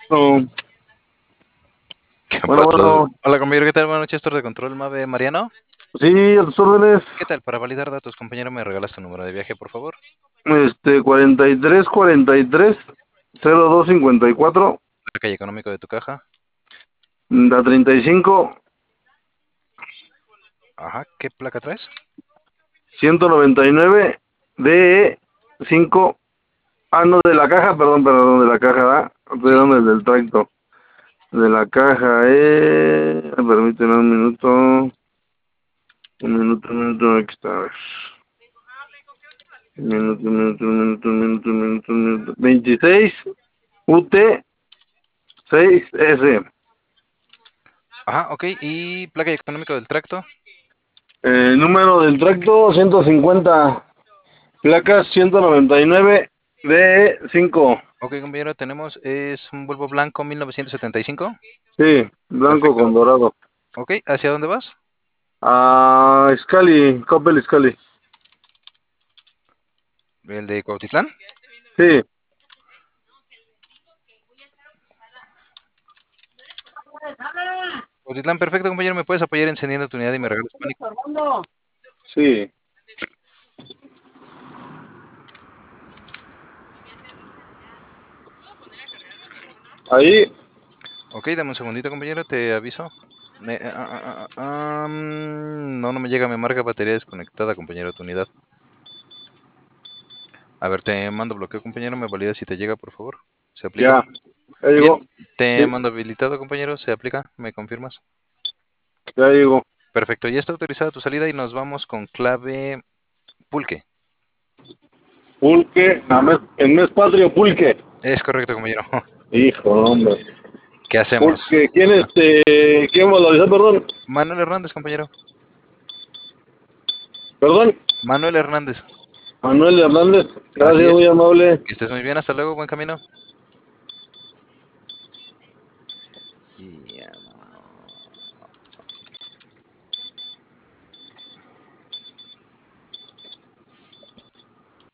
No. ¿Qué Bueno, pasó? bueno. Hola, compañero, ¿qué tal? Buenas noches, gestor de control, Mave Mariano. Sí, a tus órdenes. ¿Qué tal? Para validar datos, compañero, ¿me regalas tu número de viaje, por favor? 43 02 54. La calle económico de tu caja. La 35 Ajá, ¿qué placa traes? 199 DE 5. Ah, no, de la caja, perdón, de la caja, ¿verdad? Estoy Sí. hablando del tracto. De la caja, permíteme un minuto. Aquí está, a ver. Un minuto. 26 UT 6S. Ajá, ok, ¿y placa económico del tracto? Número del tracto 150. Placas 199 de 5. Ok, compañero, es un Volvo blanco 1975. Sí, blanco Perfecto. con dorado. Ok, ¿hacia dónde vas? Scali, Coppel Scali. ¿El de Cuautitlán? Sí. Cuautitlán, perfecto, compañero, ¿me puedes apoyar encendiendo tu unidad y me regalas pánico? Sí. Ahí. Ok, dame un segundito, compañero, te aviso. No, no me llega, me marca batería desconectada, compañero, tu unidad. A ver, te mando bloqueo, compañero, me valida si te llega, por favor. ¿Se aplica? Ya Bien, llegó. te Sí, mando habilitado, compañero, ¿se aplica? ¿Me confirmas? ya llegó. Perfecto, ya está autorizada tu salida y nos vamos con clave pulque. Pulque, en mes patrio, pulque. Es correcto, compañero. Hijo, hombre. ¿Qué hacemos? Pulque, ¿quién valorizó, perdón? Manuel Hernández, compañero. Perdón, Manuel Hernández. Manuel Hernández. Así Gracias, muy es. amable. Que estés muy bien, hasta luego, buen camino. Y,